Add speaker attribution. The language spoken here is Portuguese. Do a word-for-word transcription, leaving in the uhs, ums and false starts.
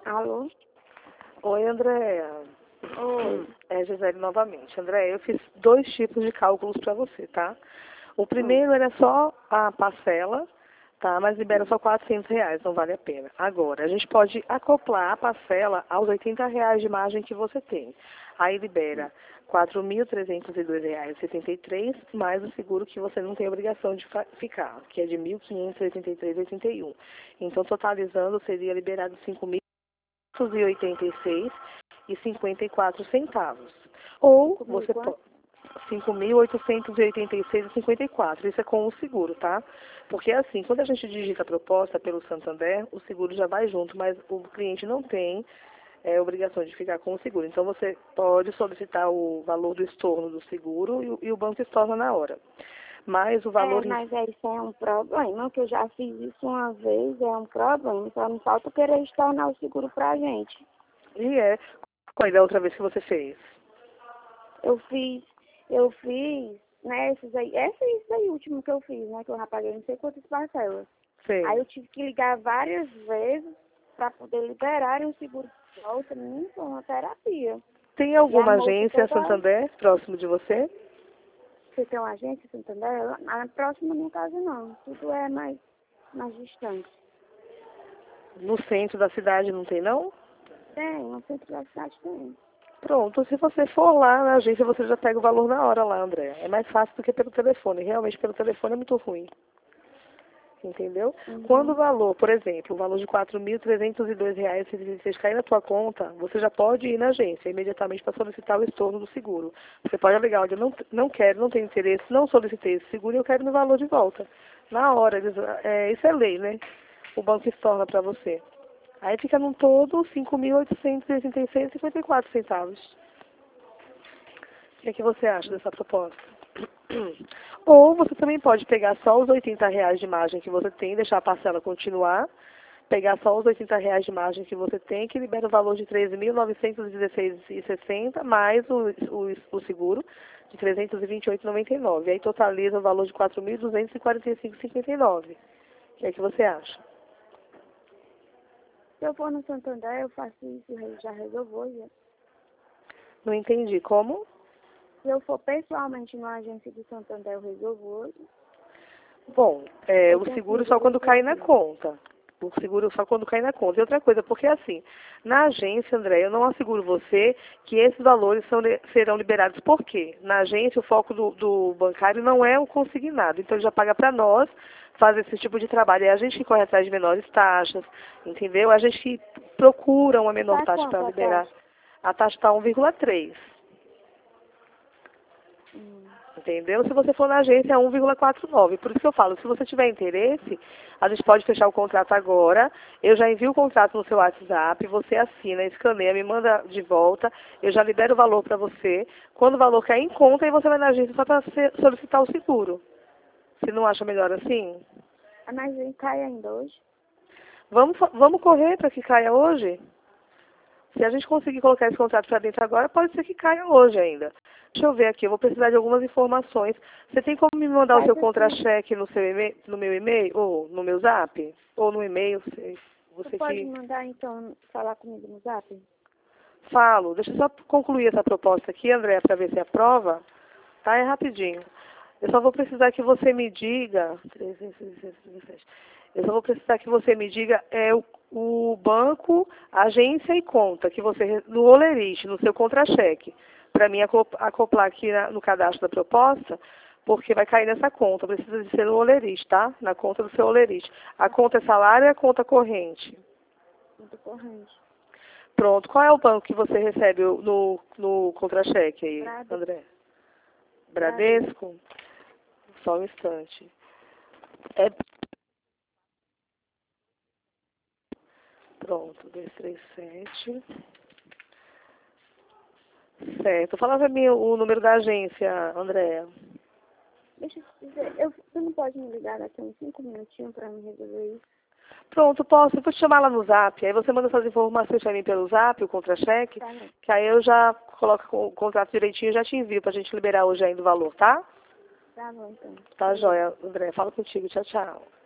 Speaker 1: Alô?
Speaker 2: Oi, Andréa.
Speaker 1: Oi.
Speaker 2: É Gisele novamente. Andréa, eu fiz dois tipos de cálculos para você, tá? O
Speaker 1: Hum.
Speaker 2: primeiro era só a parcela, tá? Mas libera só quatrocentos reais, não vale a pena. Agora, a gente pode acoplar a parcela aos oitenta reais de margem que você tem. Aí libera quatro mil trezentos e dois reais e setenta e três, mais o seguro que você não tem obrigação de ficar, que é de mil quinhentos e oitenta e três reais e oitenta e um. Então, totalizando, seria liberado cinco mil e oitenta e seis e cinquenta e quatro centavos. Ou
Speaker 1: Cinco mil e
Speaker 2: você
Speaker 1: quanto?
Speaker 2: pode cinco mil oitocentos e oitenta e seis e cinquenta e quatro. Isso é com o seguro, tá? Porque assim, quando a gente digita a proposta pelo Santander, o seguro já vai junto, mas o cliente não tem é, obrigação de ficar com o seguro. Então você pode solicitar o valor do estorno do seguro e, o- e o banco estorna na hora. Mas o
Speaker 1: É,
Speaker 2: valor em
Speaker 1: mas é, isso é um problema, que eu já fiz isso uma vez, é um problema. Só não falta querer estornar o seguro pra gente.
Speaker 2: si é qual é da outra vez que você fez?
Speaker 1: Eu fiz, eu fiz, né, esses aí, esse, esse aí último que eu fiz, né, que eu já paguei não sei quantas parcelas. Aí
Speaker 2: Sei.
Speaker 1: eu tive que ligar várias vezes pra poder liberar o seguro de volta, nem foi uma terapia.
Speaker 2: Tem
Speaker 1: E a
Speaker 2: alguma
Speaker 1: moça
Speaker 2: agência
Speaker 1: toda,
Speaker 2: Santander próximo de você?
Speaker 1: você tem uma agência, você entendeu? Na próxima, no caso, não. Tudo é mais, mais distante.
Speaker 2: No centro da cidade não tem, não?
Speaker 1: Tem, no centro da cidade tem.
Speaker 2: Pronto, se você for lá na agência, você já pega o valor na hora lá, André. É mais fácil do que pelo telefone. Realmente, pelo telefone é muito ruim. Entendeu? Quando o
Speaker 1: Uhum.
Speaker 2: valor, por exemplo, o valor de quatro mil trezentos e dois reais e setenta e seis cair na tua conta, você já pode ir na agência imediatamente para solicitar o estorno do seguro. Você pode alegar, olha, eu não, não quero, não tenho interesse, não solicitei esse seguro e eu quero meu valor de volta. Na hora, eles, é, isso é lei, né? O banco estorna para você. Aí fica num todo cinco mil oitocentos e oitenta e seis e cinquenta e quatro centavos. O que é que você acha dessa proposta? Ou você também pode pegar só os oitenta reais de margem que você tem, deixar a parcela continuar, pegar só os oitenta reais de margem que você tem, que libera o valor de treze mil novecentos e dezesseis reais e sessenta centavos, mais o, o, o seguro de trezentos e vinte e oito reais e noventa e nove centavos. Aí totaliza o valor de quatro mil duzentos e quarenta e cinco reais e cinquenta e nove centavos. O que é que você acha?
Speaker 1: Se eu for no Santander, eu faço isso, eu já resolveu já.
Speaker 2: Não entendi. Como?
Speaker 1: Se eu for pessoalmente na agência do Santander, eu resolvo hoje.
Speaker 2: Bom, é,
Speaker 1: Eu
Speaker 2: o
Speaker 1: tenho que
Speaker 2: seguro
Speaker 1: ir
Speaker 2: só quando
Speaker 1: por
Speaker 2: cai na
Speaker 1: aqui.
Speaker 2: conta. O seguro só quando cai na conta. E outra coisa, porque assim, na agência, André, eu não asseguro você que esses valores são, serão liberados. Por quê? Na agência, o foco do, do bancário não é o consignado. Então, ele já paga para nós fazer esse tipo de trabalho. É a gente que corre atrás de menores taxas, entendeu? A gente que procura uma menor
Speaker 1: Tá
Speaker 2: taxa para
Speaker 1: quanto a
Speaker 2: liberar.
Speaker 1: taxa?
Speaker 2: A taxa está um vírgula três.
Speaker 1: Hum.
Speaker 2: Entendeu? Se você for na agência, é um vírgula quarenta e nove. Por isso que eu falo, se você tiver interesse, a gente pode fechar o contrato agora. Eu já envio o contrato no seu WhatsApp, você assina, escaneia, me manda de volta. Eu já libero o valor para você. Quando o valor cair em conta, aí você vai na agência só para solicitar o seguro. Você não acha melhor assim?
Speaker 1: Ah, mas ele cai ainda hoje?
Speaker 2: Vamos, fa- vamos correr para que caia hoje? Se a gente conseguir colocar esse contrato para dentro agora, pode ser que caia hoje ainda. Deixa eu ver aqui, eu vou precisar de algumas informações. Você tem como me mandar o
Speaker 1: Faz
Speaker 2: seu
Speaker 1: assim.
Speaker 2: contra-cheque no, seu e-mail- no meu e-mail? Ou no meu zap? Ou no e-mail? Você,
Speaker 1: Tu
Speaker 2: você
Speaker 1: pode
Speaker 2: que
Speaker 1: mandar, então, falar comigo no zap?
Speaker 2: falo. Deixa eu só concluir essa proposta aqui, André, para ver se aprova. Tá? É rapidinho. Eu só vou precisar que você me diga. trezentos e dezessete. Eu só vou precisar que você me diga é, o, o banco, agência e conta, que você, no Olerite, no seu contra-cheque, para mim aco- acoplar aqui na- no cadastro da proposta, porque vai cair nessa conta. Precisa de ser no Olerite, tá? Na conta do seu Olerite. A conta é salário e a conta corrente.
Speaker 1: Muito corrente.
Speaker 2: Pronto. Qual é o banco que você recebe o- no, no contra-cheque aí,
Speaker 1: Brade,
Speaker 2: André?
Speaker 1: Bradesco.
Speaker 2: Bradesco? Só um instante. É pronto, dois três sete. Certo. Fala pra mim o número da agência, Andréa.
Speaker 1: Deixa eu te dizer, eu, você não pode me ligar daqui a uns cinco minutinhos pra me resolver isso?
Speaker 2: Pronto, posso. Eu vou te chamar lá no zap. Aí você manda essas informações pra mim pelo zap, o contra-cheque,
Speaker 1: Tá, né?
Speaker 2: que aí eu já coloco o contrato direitinho e já te envio pra gente liberar hoje ainda o valor, tá?
Speaker 1: Tá bom, então.
Speaker 2: Tá,
Speaker 1: Beleza.
Speaker 2: joia, André. Fala contigo. Tchau, tchau.